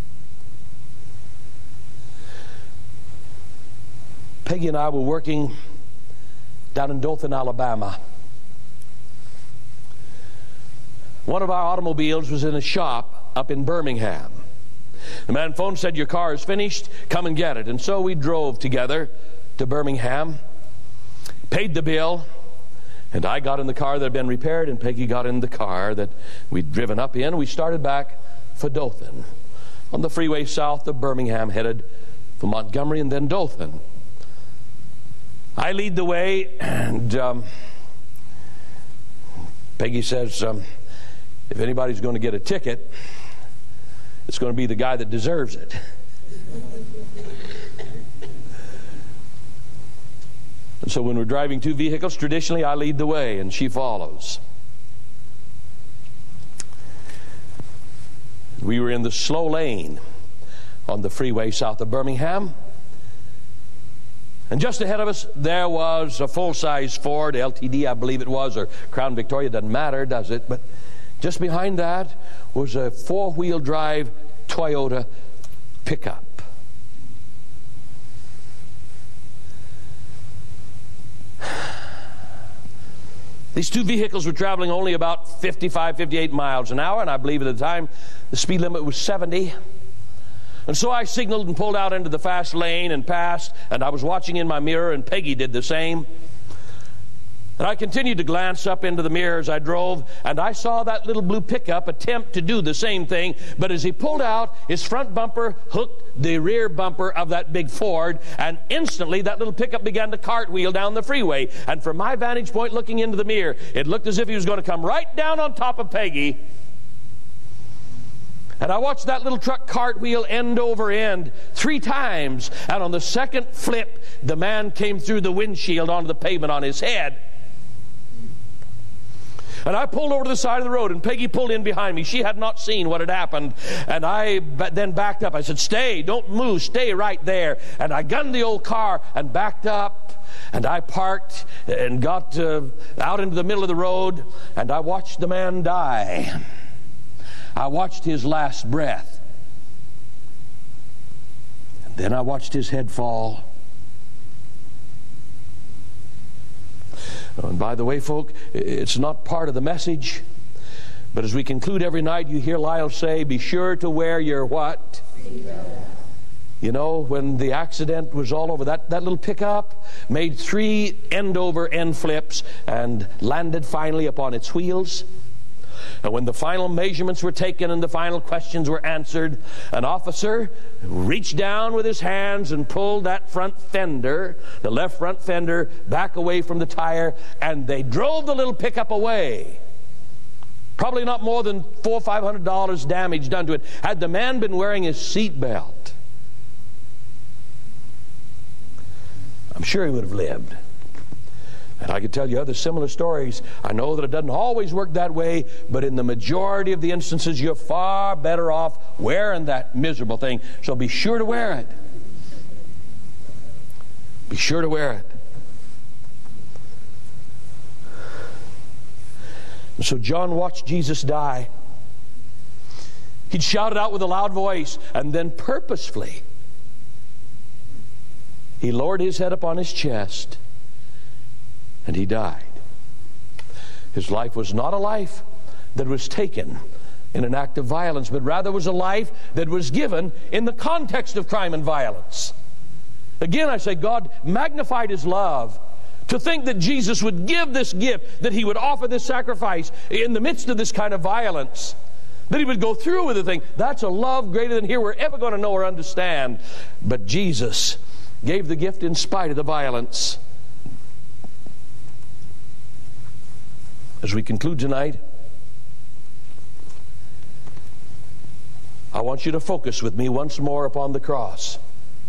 Peggy and I were working down in Dothan, Alabama. One of our automobiles was in a shop up in Birmingham. The man phoned, said, "Your car is finished, come and get it." And so we drove together to Birmingham, paid the bill, and I got in the car that had been repaired, and Peggy got in the car that we'd driven up in. We started back for Dothan on the freeway south of Birmingham, headed for Montgomery and then Dothan. I lead the way, and um, Peggy says, um, if anybody's going to get a ticket, it's going to be the guy that deserves it. And so when we're driving two vehicles, traditionally I lead the way and she follows. We were in the slow lane on the freeway south of Birmingham. And just ahead of us, there was a full-size Ford, L T D I believe it was, or Crown Victoria, doesn't matter, does it? But just behind that was a four-wheel drive Toyota pickup. These two vehicles were traveling only about fifty-five, fifty-eight miles an hour, and I believe at the time the speed limit was seventy. And so I signaled and pulled out into the fast lane and passed, and I was watching in my mirror, and Peggy did the same. And I continued to glance up into the mirror as I drove, and I saw that little blue pickup attempt to do the same thing, but as he pulled out, his front bumper hooked the rear bumper of that big Ford, and instantly that little pickup began to cartwheel down the freeway. And from my vantage point looking into the mirror, it looked as if he was going to come right down on top of Peggy. And I watched that little truck cartwheel end over end three times. And on the second flip, the man came through the windshield onto the pavement on his head. And I pulled over to the side of the road, and Peggy pulled in behind me. She had not seen what had happened. And I then backed up. I said, "Stay, don't move, stay right there." And I gunned the old car and backed up. And I parked and got uh, out into the middle of the road, and I watched the man die. I watched his last breath. And then I watched his head fall. And by the way, folk, it's not part of the message, but as we conclude every night, you hear Lyle say, "Be sure to wear your what?" You know, when the accident was all over, that, that little pickup made three end-over-end flips and landed finally upon its wheels. And when the final measurements were taken and the final questions were answered, an officer reached down with his hands and pulled that front fender, the left front fender, back away from the tire, and they drove the little pickup away. Probably not more than four or five hundred dollars damage done to it. Had the man been wearing his seat belt, I'm sure he would have lived. And I could tell you other similar stories. I know that it doesn't always work that way, but in the majority of the instances, you're far better off wearing that miserable thing. So be sure to wear it. Be sure to wear it. And so John watched Jesus die. He'd shout it out with a loud voice, and then purposefully, he lowered his head upon his chest, and he died. His life was not a life that was taken in an act of violence, but rather was a life that was given in the context of crime and violence. Again, I say God magnified his love to think that Jesus would give this gift, that he would offer this sacrifice in the midst of this kind of violence, that he would go through with the thing. That's a love greater than here we're ever going to know or understand. But Jesus gave the gift in spite of the violence. As we conclude tonight, I want you to focus with me once more upon the cross.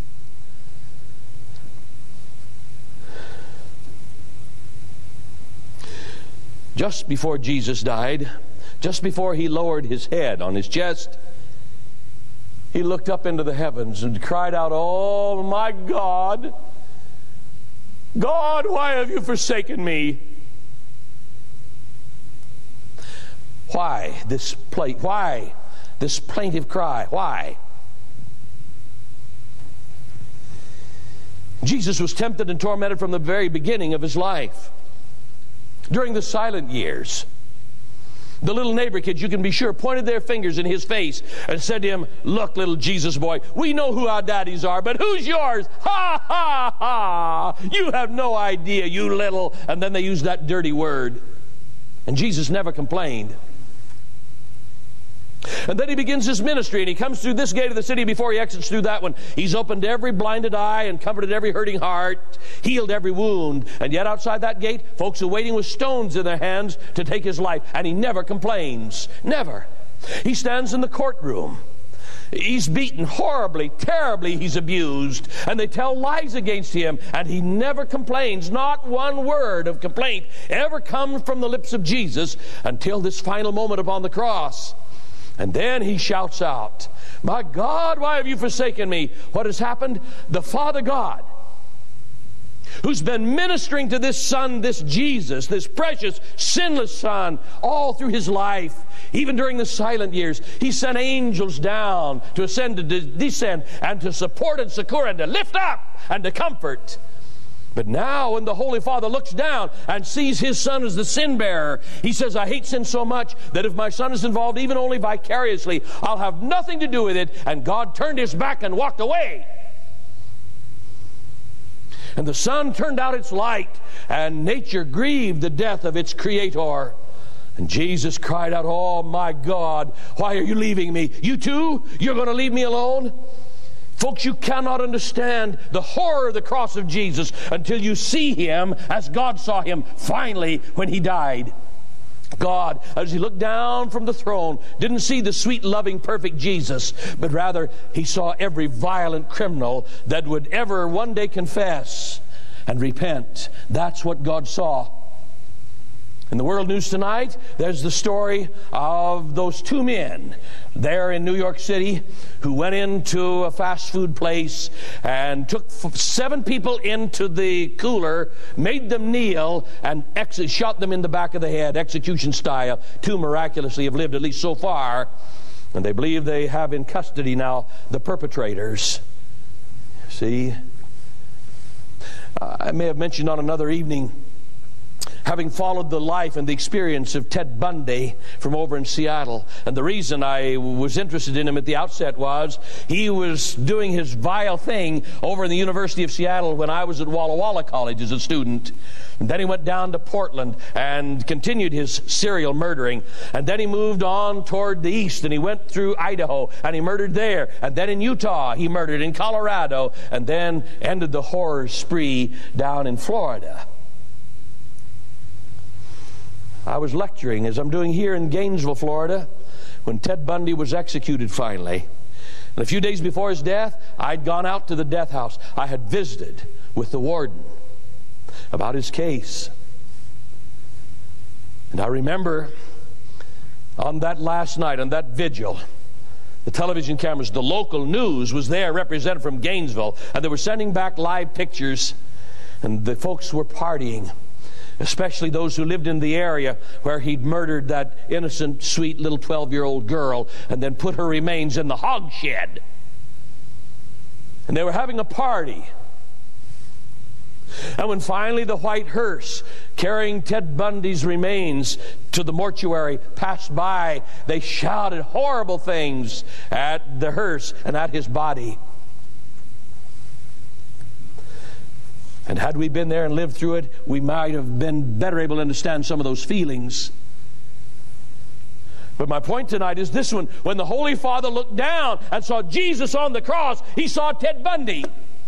Just before Jesus died, just before he lowered his head on his chest, he looked up into the heavens and cried out, "Oh my God, God, why have you forsaken me?" Why this pla- Why this plaintive cry? Why? Jesus was tempted and tormented from the very beginning of his life. During the silent years, the little neighbor kids, you can be sure, pointed their fingers in his face and said to him, "Look, little Jesus boy, we know who our daddies are, but who's yours? Ha, ha, ha! You have no idea, you little..." And then they used that dirty word. And Jesus never complained. And then he begins his ministry, and he comes through this gate of the city before he exits through that one. He's opened every blinded eye and comforted every hurting heart, healed every wound. And yet outside that gate, folks are waiting with stones in their hands to take his life. And he never complains. Never. He stands in the courtroom. He's beaten horribly, terribly he's abused. And they tell lies against him. And he never complains. Not one word of complaint ever comes from the lips of Jesus until this final moment upon the cross. And then he shouts out, "My God, why have you forsaken me?" What has happened? The Father God, who's been ministering to this Son, this Jesus, this precious, sinless Son, all through his life, even during the silent years, he sent angels down to ascend, to de- descend, and to support and succor, and to lift up, and to comfort. But now when the Holy Father looks down and sees his Son as the sin bearer, he says, "I hate sin so much that if my Son is involved even only vicariously, I'll have nothing to do with it." And God turned his back and walked away. And the sun turned out its light, and nature grieved the death of its Creator. And Jesus cried out, "Oh my God, why are you leaving me? You too? You're going to leave me alone?" Folks, you cannot understand the horror of the cross of Jesus until you see him as God saw him finally when he died. God, as he looked down from the throne, didn't see the sweet, loving, perfect Jesus, but rather he saw every violent criminal that would ever one day confess and repent. That's what God saw. In the World News tonight, there's the story of those two men there in New York City who went into a fast food place and took seven people into the cooler, made them kneel, and ex- shot them in the back of the head, execution style. Two miraculously have lived, at least so far, and they believe they have in custody now the perpetrators. See, I may have mentioned on another evening having followed the life and the experience of Ted Bundy from over in Seattle. And the reason I was interested in him at the outset was he was doing his vile thing over in the University of Seattle when I was at Walla Walla College as a student. And then he went down to Portland and continued his serial murdering. And then he moved on toward the east, and he went through Idaho, and he murdered there. And then in Utah, he murdered in Colorado, and then ended the horror spree down in Florida. I was lecturing, as I'm doing here in Gainesville, Florida, when Ted Bundy was executed finally. And a few days before his death, I'd gone out to the death house. I had visited with the warden about his case. And I remember on that last night, on that vigil, the television cameras, the local news was there, represented from Gainesville, and they were sending back live pictures, and the folks were partying, especially those who lived in the area where he'd murdered that innocent, sweet little twelve-year-old girl and then put her remains in the hog shed. And they were having a party. And when finally the white hearse carrying Ted Bundy's remains to the mortuary passed by, they shouted horrible things at the hearse and at his body. And had we been there and lived through it, we might have been better able to understand some of those feelings. But my point tonight is this one. When the Holy Father looked down and saw Jesus on the cross, he saw Ted Bundy.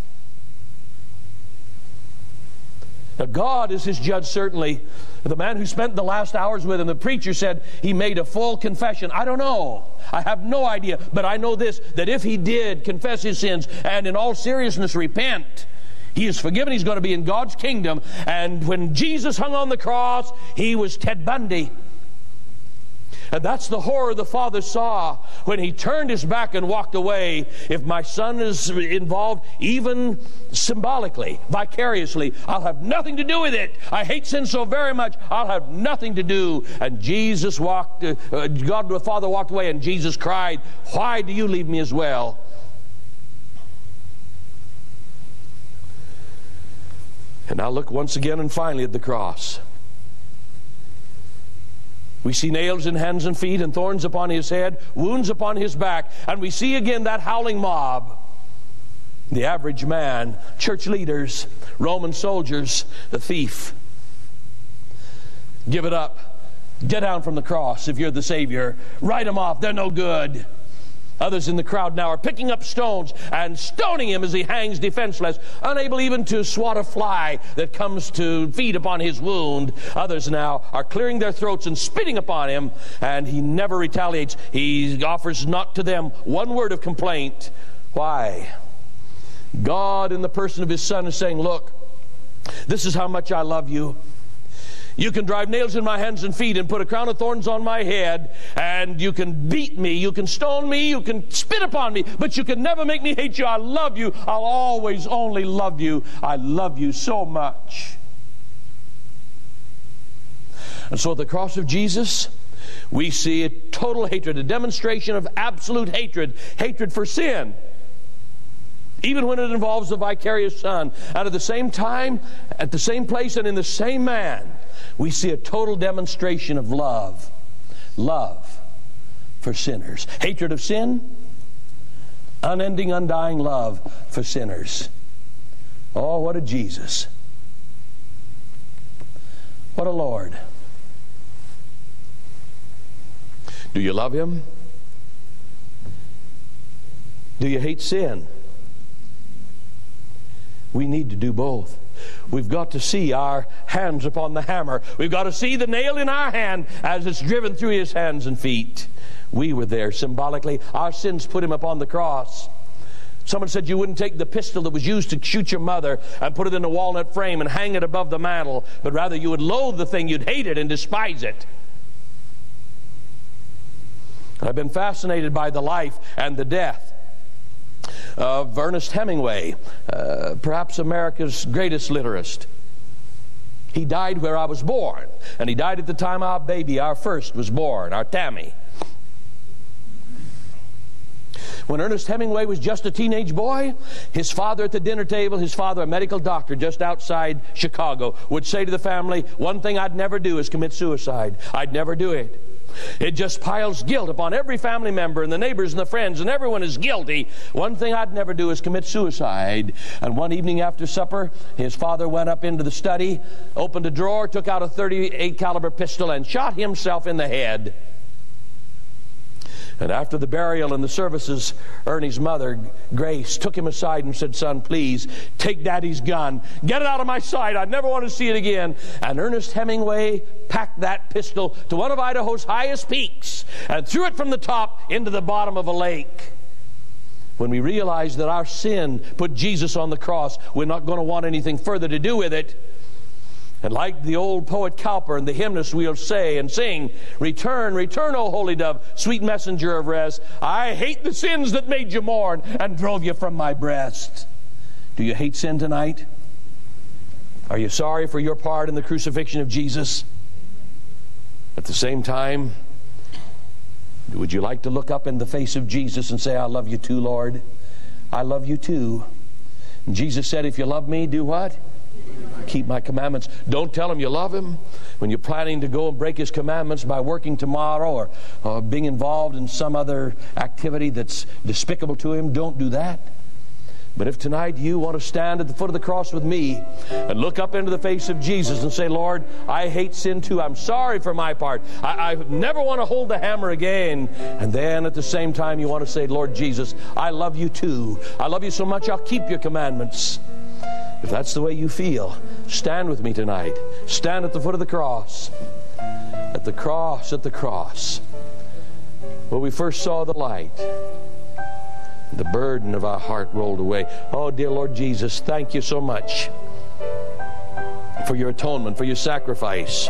Now, God is his judge, certainly. The man who spent the last hours with him, the preacher said he made a full confession. I don't know. I have no idea. But I know this, that if he did confess his sins and in all seriousness repent, he is forgiven. He's going to be in God's kingdom. And when Jesus hung on the cross, he was Ted Bundy. And that's the horror the Father saw when he turned his back and walked away. If my son is involved, even symbolically, vicariously, I'll have nothing to do with it. I hate sin so very much, I'll have nothing to do. And Jesus walked, uh, God the Father walked away, and Jesus cried, "Why do you leave me as well?" And now look once again and finally at the cross. We see nails in hands and feet and thorns upon his head, wounds upon his back, and we see again that howling mob. The average man, church leaders, Roman soldiers, the thief. Give it up. Get down from the cross if you're the Savior. Write them off. They're no good. Others in the crowd now are picking up stones and stoning him as he hangs defenseless, unable even to swat a fly that comes to feed upon his wound. Others now are clearing their throats and spitting upon him, and he never retaliates. He offers not to them one word of complaint. Why? God, in the person of his Son, is saying, look, this is how much I love you. You can drive nails in my hands and feet and put a crown of thorns on my head, and you can beat me, you can stone me, you can spit upon me, but you can never make me hate you. I love you. I'll always only love you. I love you so much. And so at the cross of Jesus, we see a total hatred, a demonstration of absolute hatred, hatred for sin, even when it involves the vicarious Son. And at the same time, at the same place, and in the same man, we see a total demonstration of love. Love for sinners. Hatred of sin, unending, undying love for sinners. Oh, what a Jesus. What a Lord. Do you love him? Do you hate sin? We need to do both. We've got to see our hands upon the hammer. We've got to see the nail in our hand as it's driven through his hands and feet. We were there symbolically. Our sins put him upon the cross. Someone said you wouldn't take the pistol that was used to shoot your mother and put it in a walnut frame and hang it above the mantle, but rather you would loathe the thing, you'd hate it and despise it. I've been fascinated by the life and the death of Ernest Hemingway, uh, perhaps America's greatest literist. He died where I was born, and he died at the time our baby, our first, was born, our Tammy. When Ernest Hemingway was just a teenage boy, his father at the dinner table, his father, a medical doctor just outside Chicago, would say to the family, one thing I'd never do is commit suicide. I'd never do it. It just piles guilt upon every family member, and the neighbors and the friends, and everyone is guilty. One thing I'd never do is commit suicide. And one evening after supper, his father went up into the study, opened a drawer, took out a thirty-eight caliber pistol, and shot himself in the head. And after the burial and the services, Ernie's mother, Grace, took him aside and said, son, please, take Daddy's gun. Get it out of my sight. I never want to see it again. And Ernest Hemingway packed that pistol to one of Idaho's highest peaks and threw it from the top into the bottom of a lake. When we realize that our sin put Jesus on the cross, we're not going to want anything further to do with it. And like the old poet Cowper and the hymnist, we'll say and sing, return, return, O holy dove, sweet messenger of rest. I hate the sins that made you mourn and drove you from my breast. Do you hate sin tonight? Are you sorry for your part in the crucifixion of Jesus? At the same time, would you like to look up in the face of Jesus and say, I love you too, Lord? I love you too. And Jesus said, if you love me, do what? Keep my commandments. Don't tell him you love him when you're planning to go and break his commandments by working tomorrow or, or being involved in some other activity that's despicable to him. Don't do that. But if tonight you want to stand at the foot of the cross with me and look up into the face of Jesus and say, Lord, I hate sin too. I'm sorry for my part. I, I never want to hold the hammer again. And then at the same time you want to say, Lord Jesus, I love you too. I love you so much I'll keep your commandments. If that's the way you feel, stand with me tonight. Stand at the foot of the cross. At the cross, at the cross, where we first saw the light. The burden of our heart rolled away. Oh, dear Lord Jesus, thank you so much for your atonement, for your sacrifice.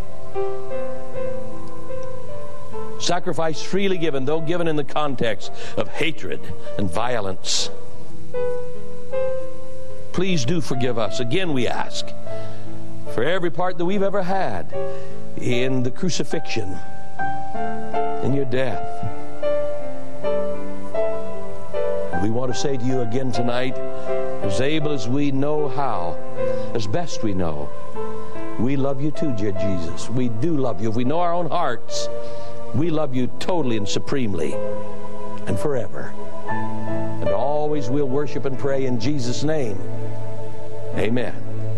Sacrifice freely given, though given in the context of hatred and violence. Please do forgive us. Again, we ask for every part that we've ever had in the crucifixion, in your death. We want to say to you again tonight, as able as we know how, as best we know, we love you too, dear Jesus. We do love you. If we know our own hearts, we love you totally and supremely and forever. And always we'll worship and pray in Jesus' name. Amen.